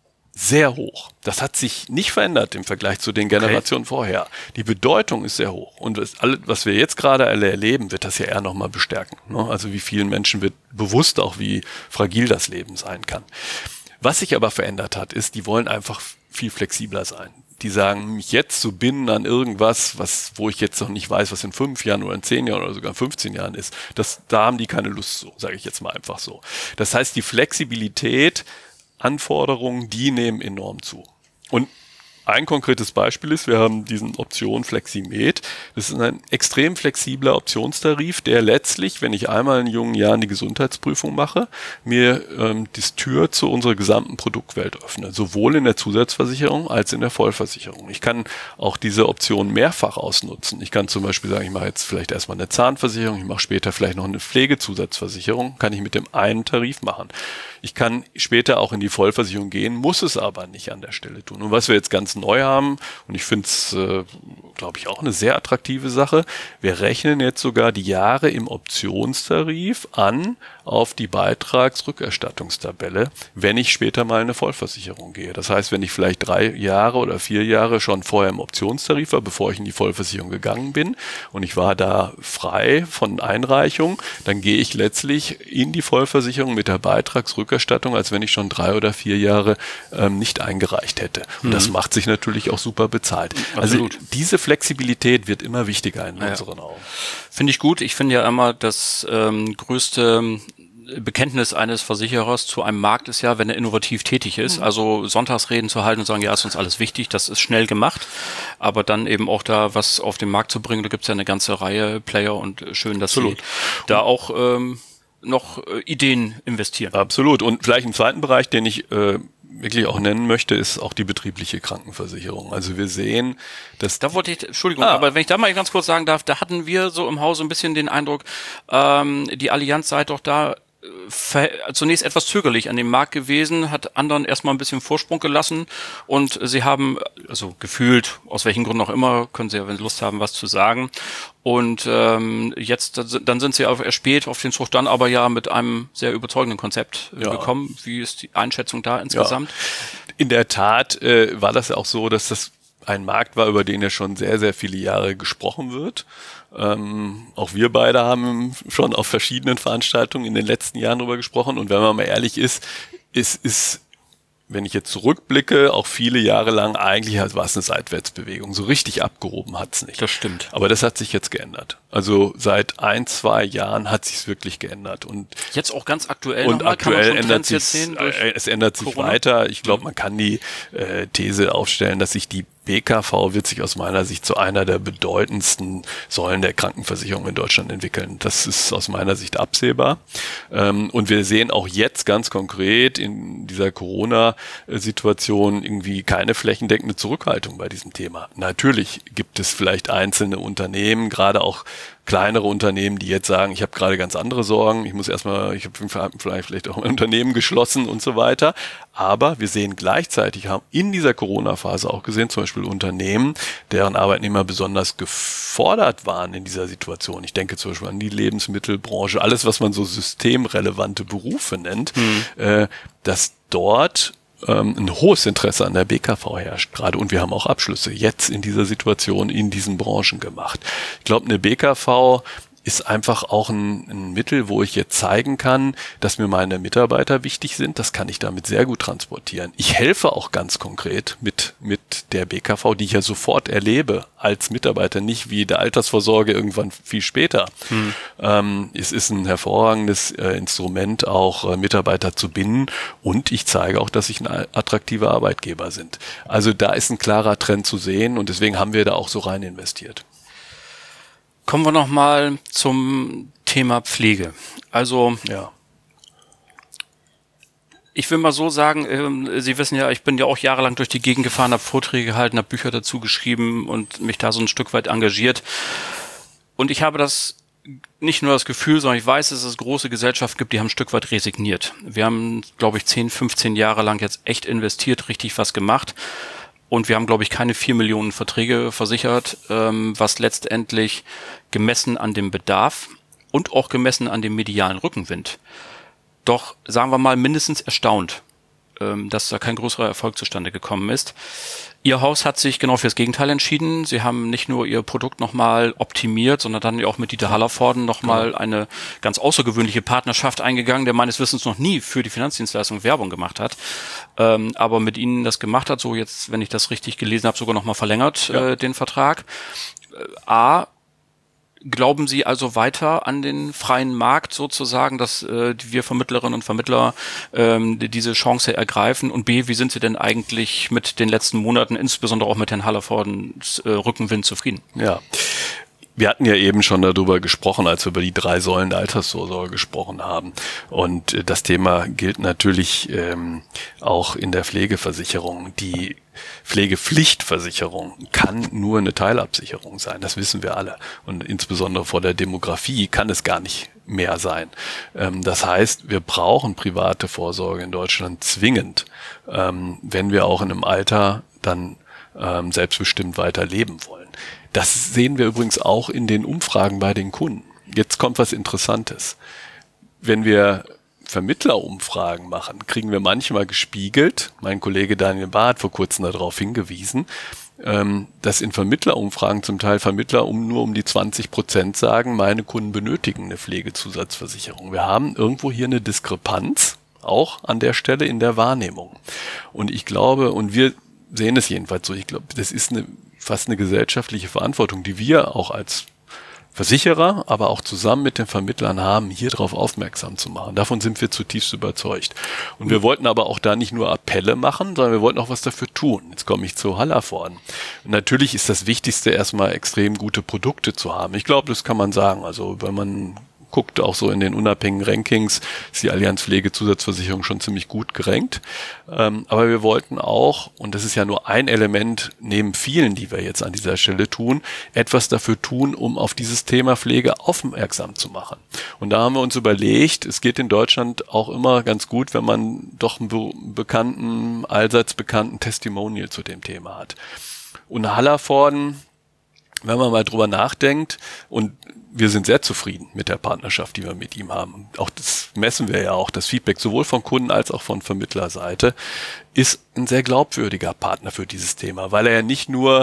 sehr hoch. Das hat sich nicht verändert im Vergleich zu den Generationen okay. vorher. Die Bedeutung ist sehr hoch. Und das, was wir jetzt gerade alle erleben, wird das ja eher nochmal bestärken. Also wie vielen Menschen wird bewusst auch, wie fragil das Leben sein kann. Was sich aber verändert hat, ist, die wollen einfach viel flexibler sein. Die sagen, mich jetzt zu binden an irgendwas, was, wo ich jetzt noch nicht weiß, was in fünf Jahren oder in zehn Jahren oder sogar in fünfzehn Jahren ist, das, da haben die keine Lust zu, sage ich jetzt mal einfach so. Das heißt, die Flexibilität, Anforderungen, die nehmen enorm zu. Und ein konkretes Beispiel ist, wir haben diesen Option Fleximed. Das ist ein extrem flexibler Optionstarif, der letztlich, wenn ich einmal in jungen Jahren die Gesundheitsprüfung mache, mir ähm, die Tür zu unserer gesamten Produktwelt öffnet. Sowohl in der Zusatzversicherung als in der Vollversicherung. Ich kann auch diese Option mehrfach ausnutzen. Ich kann zum Beispiel sagen, ich mache jetzt vielleicht erstmal eine Zahnversicherung, ich mache später vielleicht noch eine Pflegezusatzversicherung, kann ich mit dem einen Tarif machen. Ich kann später auch in die Vollversicherung gehen, muss es aber nicht an der Stelle tun. Und was wir jetzt ganz neu haben, und ich finde es, äh, glaube ich, auch eine sehr attraktive Sache, wir rechnen jetzt sogar die Jahre im Optionstarif an auf die Beitragsrückerstattungstabelle, wenn ich später mal in eine Vollversicherung gehe. Das heißt, wenn ich vielleicht drei Jahre oder vier Jahre schon vorher im Optionstarif war, bevor ich in die Vollversicherung gegangen bin und ich war da frei von Einreichung, dann gehe ich letztlich in die Vollversicherung mit der Beitragsrückerstattung, als wenn ich schon drei oder vier Jahre ähm, nicht eingereicht hätte. Und mhm. das macht sich natürlich auch super bezahlt. Absolut. Also diese Flexibilität wird immer wichtiger in ja. unseren Augen. Finde ich gut. Ich finde ja immer, das ähm, größte Bekenntnis eines Versicherers zu einem Markt ist ja, wenn er innovativ tätig ist. Mhm. Also Sonntagsreden zu halten und sagen, ja, ist uns alles wichtig, das ist schnell gemacht. Aber dann eben auch da was auf den Markt zu bringen, da gibt es ja eine ganze Reihe Player und schön, dass Absolut. Sie da auch ähm, noch äh, Ideen investieren. Absolut. Und vielleicht einen zweiten Bereich, den ich äh, wirklich auch nennen möchte, ist auch die betriebliche Krankenversicherung. Also wir sehen, dass... Da wollte ich, Entschuldigung, ah. aber wenn ich da mal ganz kurz sagen darf, da hatten wir so im Hause ein bisschen den Eindruck, ähm, die Allianz sei doch da zunächst etwas zögerlich an dem Markt gewesen, hat anderen erstmal ein bisschen Vorsprung gelassen und sie haben, also gefühlt, aus welchen Gründen auch immer, können sie ja, wenn sie Lust haben, was zu sagen. Und ähm, jetzt, dann sind sie auf, spät auf den Zug dann aber ja mit einem sehr überzeugenden Konzept ja. gekommen. Wie ist die Einschätzung da insgesamt? Ja. In der Tat äh, war das ja auch so, dass das ein Markt war, über den ja schon sehr, sehr viele Jahre gesprochen wird. Ähm, auch wir beide haben schon auf verschiedenen Veranstaltungen in den letzten Jahren darüber gesprochen. Und wenn man mal ehrlich ist, es ist wenn ich jetzt zurückblicke, auch viele Jahre lang eigentlich war es eine Seitwärtsbewegung. So richtig abgehoben hat es nicht. Das stimmt. Aber das hat sich jetzt geändert. Also seit ein, zwei Jahren hat sich es wirklich geändert. Und jetzt auch ganz aktuell Und nochmal, aktuell ändert sich es ändert sich Corona? weiter. Ich glaube, man kann die äh, These aufstellen, dass sich die B K V wird sich aus meiner Sicht zu einer der bedeutendsten Säulen der Krankenversicherung in Deutschland entwickeln. Das ist aus meiner Sicht absehbar. Ähm, und wir sehen auch jetzt ganz konkret in dieser Corona-Situation irgendwie keine flächendeckende Zurückhaltung bei diesem Thema. Natürlich gibt es vielleicht einzelne Unternehmen, gerade auch kleinere Unternehmen, die jetzt sagen, ich habe gerade ganz andere Sorgen, ich muss erstmal, ich habe vielleicht, vielleicht auch ein Unternehmen geschlossen und so weiter. Aber wir sehen gleichzeitig, haben in dieser Corona-Phase auch gesehen, zum Beispiel Unternehmen, deren Arbeitnehmer besonders gefordert waren in dieser Situation. Ich denke zum Beispiel an die Lebensmittelbranche, alles, was man so systemrelevante Berufe nennt, mhm. äh, dass dort ein hohes Interesse an der B K V herrscht gerade und wir haben auch Abschlüsse jetzt in dieser Situation in diesen Branchen gemacht. Ich glaube, eine B K V ist einfach auch ein, ein Mittel, wo ich jetzt zeigen kann, dass mir meine Mitarbeiter wichtig sind. Das kann ich damit sehr gut transportieren. Ich helfe auch ganz konkret mit mit der B K V, die ich ja sofort erlebe als Mitarbeiter, nicht wie der Altersvorsorge irgendwann viel später. Hm. Ähm, es ist ein hervorragendes äh, Instrument, auch äh, Mitarbeiter zu binden und ich zeige auch, dass ich ein attraktiver Arbeitgeber sind. Also da ist ein klarer Trend zu sehen und deswegen haben wir da auch so rein investiert. Kommen wir nochmal zum Thema Pflege. Also, ja. Ich will mal so sagen, äh, Sie wissen ja, ich bin ja auch jahrelang durch die Gegend gefahren, habe Vorträge gehalten, habe Bücher dazu geschrieben und mich da so ein Stück weit engagiert. Und ich habe das nicht nur das Gefühl, sondern ich weiß, dass es große Gesellschaften gibt, die haben ein Stück weit resigniert. Wir haben, glaube ich, zehn, fünfzehn Jahre lang jetzt echt investiert, richtig was gemacht. Und wir haben, glaube ich, keine vier Millionen Verträge versichert, ähm, was letztendlich gemessen an dem Bedarf und auch gemessen an dem medialen Rückenwind doch, sagen wir mal, mindestens erstaunt, ähm, dass da kein größerer Erfolg zustande gekommen ist. Ihr Haus hat sich genau fürs Gegenteil entschieden. Sie haben nicht nur Ihr Produkt nochmal optimiert, sondern dann auch mit Dieter Hallervorden nochmal genau. eine ganz außergewöhnliche Partnerschaft eingegangen, der meines Wissens noch nie für die Finanzdienstleistung Werbung gemacht hat, ähm, aber mit Ihnen das gemacht hat, so jetzt, wenn ich das richtig gelesen habe, sogar nochmal verlängert, ja. äh, den Vertrag. Äh, A, glauben Sie also weiter an den freien Markt sozusagen, dass äh, wir Vermittlerinnen und Vermittler ähm, die, diese Chance ergreifen? Und B, wie sind Sie denn eigentlich mit den letzten Monaten, insbesondere auch mit Herrn Hallervordens äh, Rückenwind zufrieden? Ja. Wir hatten ja eben schon darüber gesprochen, als wir über die drei Säulen der Altersvorsorge gesprochen haben. Und äh, das Thema gilt natürlich ähm, auch in der Pflegeversicherung. Die Pflegepflichtversicherung kann nur eine Teilabsicherung sein, das wissen wir alle. Und insbesondere vor der Demografie kann es gar nicht mehr sein. Ähm, das heißt, wir brauchen private Vorsorge in Deutschland zwingend, ähm, wenn wir auch in einem Alter dann ähm, selbstbestimmt weiter leben wollen. Das sehen wir übrigens auch in den Umfragen bei den Kunden. Jetzt kommt was Interessantes. Wenn wir Vermittlerumfragen machen, kriegen wir manchmal gespiegelt, mein Kollege Daniel Bahr hat vor kurzem darauf hingewiesen, dass in Vermittlerumfragen zum Teil Vermittler um nur um die zwanzig Prozent sagen, meine Kunden benötigen eine Pflegezusatzversicherung. Wir haben irgendwo hier eine Diskrepanz, auch an der Stelle in der Wahrnehmung. Und ich glaube, und wir sehen es jedenfalls so, ich glaube, das ist eine, fast eine gesellschaftliche Verantwortung, die wir auch als Versicherer, aber auch zusammen mit den Vermittlern haben, hier darauf aufmerksam zu machen. Davon sind wir zutiefst überzeugt. Und wir wollten aber auch da nicht nur Appelle machen, sondern wir wollten auch was dafür tun. Jetzt komme ich zu Hallervorden. Natürlich ist das Wichtigste erstmal extrem gute Produkte zu haben. Ich glaube, das kann man sagen. Also wenn man guckt, auch so in den unabhängigen Rankings, ist die Allianz Pflege Zusatzversicherung schon ziemlich gut gerankt. Ähm, aber wir wollten auch, und das ist ja nur ein Element neben vielen, die wir jetzt an dieser Stelle tun, etwas dafür tun, um auf dieses Thema Pflege aufmerksam zu machen. Und da haben wir uns überlegt, es geht in Deutschland auch immer ganz gut, wenn man doch einen be- bekannten, allseits bekannten Testimonial zu dem Thema hat. Und Hallervorden, wenn man mal drüber nachdenkt, und wir sind sehr zufrieden mit der Partnerschaft, die wir mit ihm haben. Auch das messen wir ja auch. Das Feedback sowohl von Kunden als auch von Vermittlerseite ist ein sehr glaubwürdiger Partner für dieses Thema, weil er ja nicht nur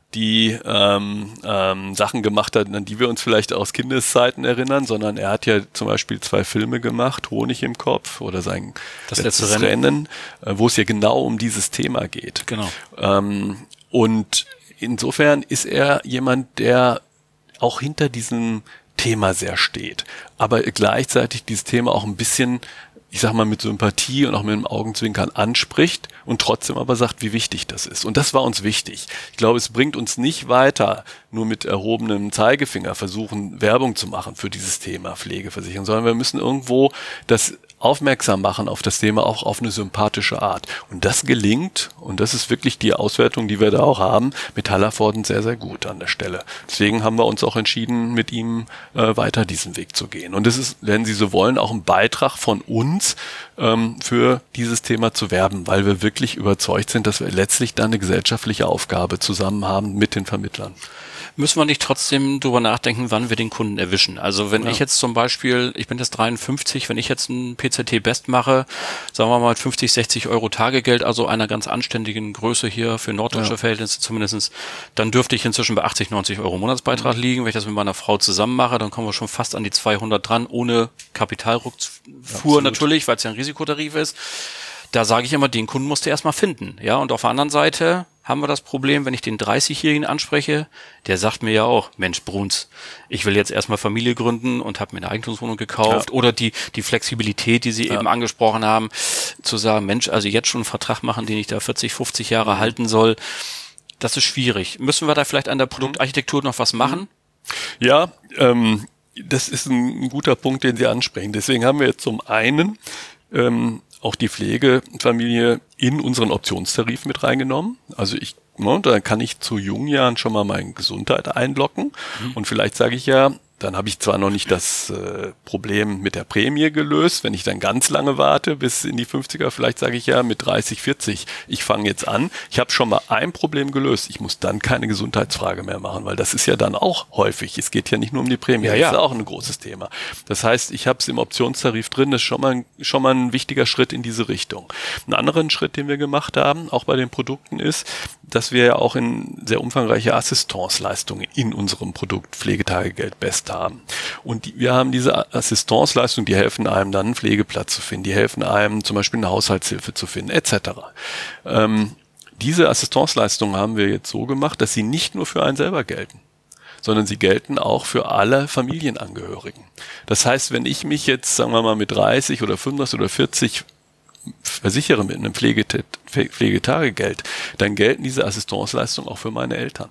die ähm, ähm, Sachen gemacht hat, an die wir uns vielleicht aus Kindeszeiten erinnern, sondern er hat ja zum Beispiel zwei Filme gemacht, Honig im Kopf oder sein Das letztes letzte Rennen, Rennen, äh, wo es ja genau um dieses Thema geht. Genau. Ähm, und insofern ist er jemand, der auch hinter diesem Thema sehr steht, aber gleichzeitig dieses Thema auch ein bisschen, ich sag mal, mit Sympathie und auch mit dem Augenzwinkern anspricht und trotzdem aber sagt, wie wichtig das ist. Und das war uns wichtig. Ich glaube, es bringt uns nicht weiter, nur mit erhobenem Zeigefinger versuchen, Werbung zu machen für dieses Thema Pflegeversicherung, sondern wir müssen irgendwo das aufmerksam machen auf das Thema, auch auf eine sympathische Art. Und das gelingt, und das ist wirklich die Auswertung, die wir da auch haben, mit Hallervorden sehr, sehr gut an der Stelle. Deswegen haben wir uns auch entschieden, mit ihm äh, weiter diesen Weg zu gehen. Und es ist, wenn Sie so wollen, auch ein Beitrag von uns, ähm, für dieses Thema zu werben, weil wir wirklich überzeugt sind, dass wir letztlich da eine gesellschaftliche Aufgabe zusammen haben mit den Vermittlern. Müssen wir nicht trotzdem drüber nachdenken, wann wir den Kunden erwischen? Also wenn Ja. ich jetzt zum Beispiel, ich bin jetzt dreiundfünfzig, wenn ich jetzt ein P Z T Best mache, sagen wir mal fünfzig, sechzig Euro Tagegeld, also einer ganz anständigen Größe hier für norddeutsche Ja. Verhältnisse zumindestens, dann dürfte ich inzwischen bei achtzig, neunzig Euro Monatsbeitrag Mhm. liegen. Wenn ich das mit meiner Frau zusammen mache, dann kommen wir schon fast an die zweihundert dran, ohne Kapitalrückfuhr Absolut. natürlich, weil es ja ein Risikotarif ist. Da sage ich immer, den Kunden musst du erstmal finden. Ja, und auf der anderen Seite haben wir das Problem, wenn ich den dreißigjährigen anspreche, der sagt mir ja auch, Mensch, Bruns, ich will jetzt erstmal Familie gründen und habe mir eine Eigentumswohnung gekauft. Ja. Oder die die Flexibilität, die Sie Ja. eben angesprochen haben, zu sagen, Mensch, also jetzt schon einen Vertrag machen, den ich da vierzig, fünfzig Jahre Mhm. halten soll, das ist schwierig. Müssen wir da vielleicht an der Produktarchitektur noch was machen? Ja, ähm, das ist ein, ein guter Punkt, den Sie ansprechen. Deswegen haben wir jetzt zum einen ähm, auch die Pflegefamilie in unseren Optionstarif mit reingenommen. Also ich, ne, da kann ich zu jungen Jahren schon mal meine Gesundheit einloggen. Mhm. Und vielleicht sage ich ja, dann habe ich zwar noch nicht das äh, Problem mit der Prämie gelöst, wenn ich dann ganz lange warte bis in die fünfziger, vielleicht sage ich ja mit dreißig, vierzig, ich fange jetzt an. Ich habe schon mal ein Problem gelöst. Ich muss dann keine Gesundheitsfrage mehr machen, weil das ist ja dann auch häufig. Es geht ja nicht nur um die Prämie, Ja, das ja. ist auch ein großes Thema. Das heißt, ich habe es im Optionstarif drin, das ist schon mal, schon mal ein wichtiger Schritt in diese Richtung. Einen anderen Schritt, den wir gemacht haben, auch bei den Produkten, ist, dass wir ja auch in sehr umfangreiche Assistanceleistungen in unserem Produkt Pflegetagegeld Best haben. Und die, wir haben diese Assistanceleistungen, die helfen einem dann, einen Pflegeplatz zu finden, die helfen einem zum Beispiel eine Haushaltshilfe zu finden, et cetera. Ähm, diese Assistanceleistungen haben wir jetzt so gemacht, dass sie nicht nur für einen selber gelten, sondern sie gelten auch für alle Familienangehörigen. Das heißt, wenn ich mich jetzt, sagen wir mal, mit dreißig oder fünfunddreißig oder vierzig versichere mit einem Pfleget- Pflegetagegeld, dann gelten diese Assistanceleistungen auch für meine Eltern.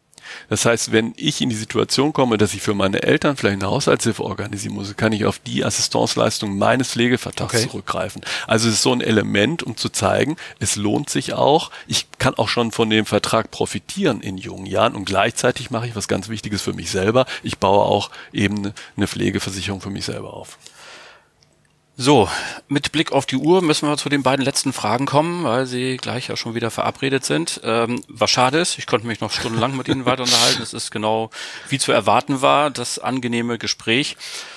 Das heißt, wenn ich in die Situation komme, dass ich für meine Eltern vielleicht eine Haushaltshilfe organisieren muss, kann ich auf die Assistanceleistung meines Pflegevertrags Okay. zurückgreifen. Also es ist so ein Element, um zu zeigen, es lohnt sich auch. Ich kann auch schon von dem Vertrag profitieren in jungen Jahren und gleichzeitig mache ich was ganz Wichtiges für mich selber. Ich baue auch eben eine Pflegeversicherung für mich selber auf. So, mit Blick auf die Uhr müssen wir zu den beiden letzten Fragen kommen, weil sie gleich ja schon wieder verabredet sind. Ähm, was schade ist, ich konnte mich noch stundenlang mit Ihnen weiter unterhalten. Es ist genau wie zu erwarten war, das angenehme Gespräch.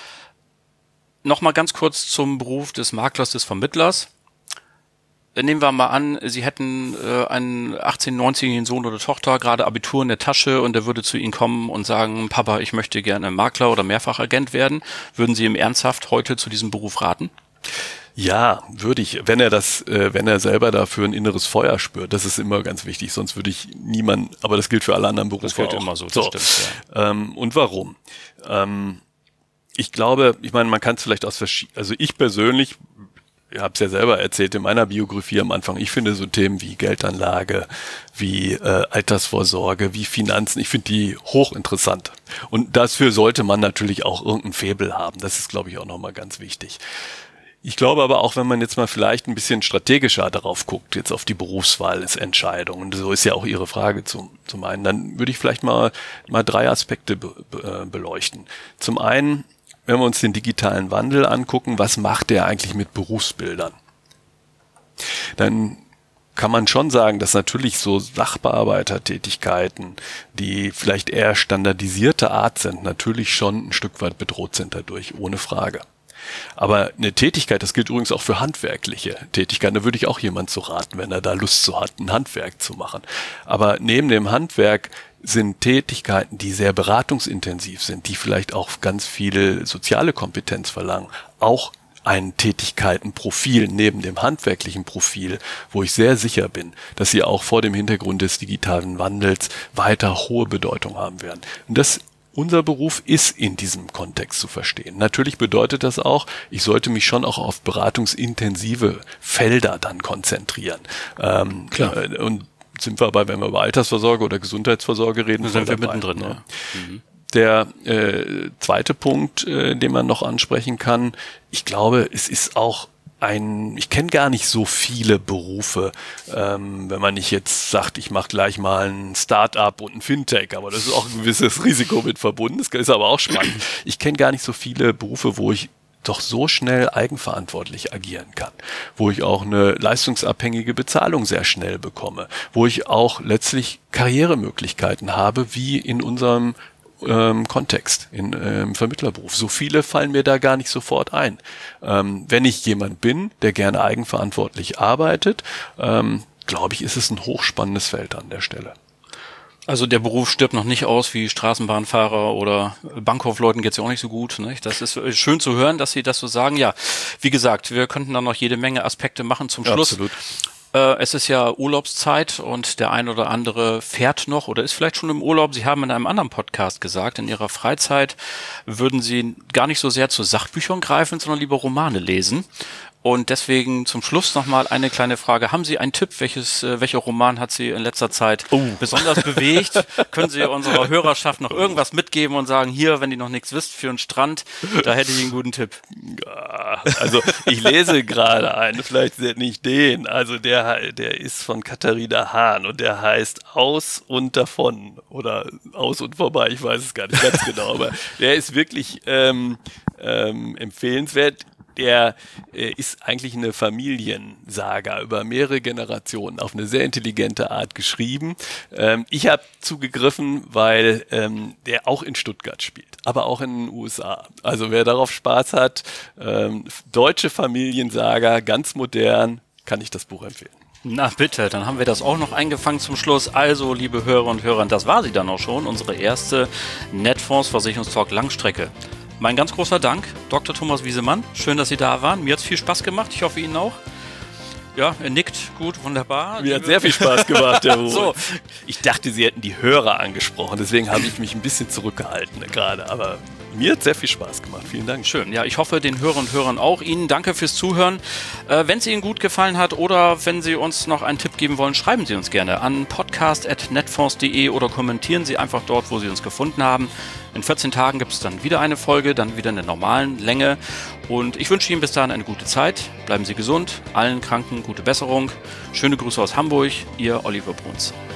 Nochmal ganz kurz zum Beruf des Maklers, des Vermittlers. Nehmen wir mal an, Sie hätten äh, einen achtzehn-, neunzehnjährigen Sohn oder Tochter, gerade Abitur in der Tasche, und der würde zu Ihnen kommen und sagen, Papa, ich möchte gerne Makler oder Mehrfachagent werden. Würden Sie ihm ernsthaft heute zu diesem Beruf raten? Ja, würde ich, wenn er das, äh, wenn er selber dafür ein inneres Feuer spürt, das ist immer ganz wichtig, sonst würde ich niemanden, aber das gilt für alle anderen Berufe Das gilt auch. immer so, das so. stimmt, ja. Ähm, und warum? Ähm, ich glaube, ich meine, man kann es vielleicht aus verschiedenen, also ich persönlich, ich habe es ja selber erzählt in meiner Biografie am Anfang, ich finde so Themen wie Geldanlage, wie äh, Altersvorsorge, wie Finanzen, ich finde die hochinteressant. Und dafür sollte man natürlich auch irgendein Faible haben. Das ist, glaube ich, auch nochmal ganz wichtig. Ich glaube aber auch, wenn man jetzt mal vielleicht ein bisschen strategischer darauf guckt, jetzt auf die Berufswahlentscheidungen, so ist ja auch Ihre Frage zum, zum einen, dann würde ich vielleicht mal, mal drei Aspekte be, be, beleuchten. Zum einen, wenn wir uns den digitalen Wandel angucken, was macht der eigentlich mit Berufsbildern? Dann kann man schon sagen, dass natürlich so Sachbearbeitertätigkeiten, die vielleicht eher standardisierte Art sind, natürlich schon ein Stück weit bedroht sind dadurch, ohne Frage. Aber eine Tätigkeit, das gilt übrigens auch für handwerkliche Tätigkeiten, da würde ich auch jemand zu raten, wenn er da Lust zu hat, ein Handwerk zu machen. Aber neben dem Handwerk sind Tätigkeiten, die sehr beratungsintensiv sind, die vielleicht auch ganz viel soziale Kompetenz verlangen, auch ein Tätigkeitenprofil neben dem handwerklichen Profil, wo ich sehr sicher bin, dass sie auch vor dem Hintergrund des digitalen Wandels weiter hohe Bedeutung haben werden. Und das Unser Beruf ist in diesem Kontext zu verstehen. Natürlich bedeutet das auch, ich sollte mich schon auch auf beratungsintensive Felder dann konzentrieren. Ähm, Klar. Äh, und sind wir aber, wenn wir über Altersvorsorge oder Gesundheitsvorsorge reden, da sind wir dabei, mittendrin. ne? Ja. Mhm. Der äh, zweite Punkt, äh, den man noch ansprechen kann, ich glaube, es ist auch ein, ich kenne gar nicht so viele Berufe, ähm, wenn man nicht jetzt sagt, ich mache gleich mal ein Start-up und ein Fintech, aber das ist auch ein gewisses Risiko mit verbunden, das ist aber auch spannend. Ich kenne gar nicht so viele Berufe, wo ich doch so schnell eigenverantwortlich agieren kann, wo ich auch eine leistungsabhängige Bezahlung sehr schnell bekomme, wo ich auch letztlich Karrieremöglichkeiten habe, wie in unserem ähm, Kontext, in ähm, Vermittlerberuf. So viele fallen mir da gar nicht sofort ein. Ähm, wenn ich jemand bin, der gerne eigenverantwortlich arbeitet, ähm, glaube ich, ist es ein hochspannendes Feld an der Stelle. Also der Beruf stirbt noch nicht aus wie Straßenbahnfahrer oder Bankkaufleuten geht's ja auch nicht so gut. Ne? Das ist schön zu hören, dass Sie das so sagen. Ja, wie gesagt, wir könnten da noch jede Menge Aspekte machen zum Schluss. Absolut. Äh, es ist ja Urlaubszeit und der ein oder andere fährt noch oder ist vielleicht schon im Urlaub. Sie haben in einem anderen Podcast gesagt, in Ihrer Freizeit würden Sie gar nicht so sehr zu Sachbüchern greifen, sondern lieber Romane lesen. Und deswegen zum Schluss nochmal eine kleine Frage. Haben Sie einen Tipp? Welches, äh, welcher Roman hat Sie in letzter Zeit oh. besonders bewegt? Können Sie unserer Hörerschaft noch irgendwas mitgeben und sagen, hier, wenn ihr noch nichts wisst, für einen Strand, da hätte ich einen guten Tipp. Ja, also ich lese gerade einen, vielleicht nicht den, also der, der ist von Katharina Hahn und der heißt Aus und Davon oder Aus und Vorbei, ich weiß es gar nicht ganz genau, aber der ist wirklich ähm, ähm, empfehlenswert. Der äh, ist eigentlich eine Familiensaga über mehrere Generationen auf eine sehr intelligente Art geschrieben. Ähm, ich habe zugegriffen, weil ähm, der auch in Stuttgart spielt, aber auch in den U S A. Also wer darauf Spaß hat, ähm, deutsche Familiensaga, ganz modern, kann ich das Buch empfehlen. Na bitte, dann haben wir das auch noch eingefangen zum Schluss. Also, liebe Hörer und Hörer, das war sie dann auch schon, unsere erste Netfonds Versicherungstalk Langstrecke. Mein ganz großer Dank, Doktor Thomas Wiesemann. Schön, dass Sie da waren. Mir hat es viel Spaß gemacht. Ich hoffe, Ihnen auch. Ja, er nickt. Gut, wunderbar. Mir hat sehr viel Spaß gemacht, Herr Ruhl. So. Ich dachte, Sie hätten die Hörer angesprochen. Deswegen habe ich mich ein bisschen zurückgehalten gerade. Aber mir hat sehr viel Spaß gemacht. Vielen Dank. Schön. Ja, ich hoffe, den Hörern und Hörern auch. Ihnen danke fürs Zuhören. Äh, wenn es Ihnen gut gefallen hat oder wenn Sie uns noch einen Tipp geben wollen, schreiben Sie uns gerne an podcast at netfonds punkt de oder kommentieren Sie einfach dort, wo Sie uns gefunden haben. In vierzehn Tagen gibt es dann wieder eine Folge, dann wieder in der normalen Länge. Und ich wünsche Ihnen bis dahin eine gute Zeit. Bleiben Sie gesund. Allen Kranken gute Besserung. Schöne Grüße aus Hamburg. Ihr Oliver Bruns.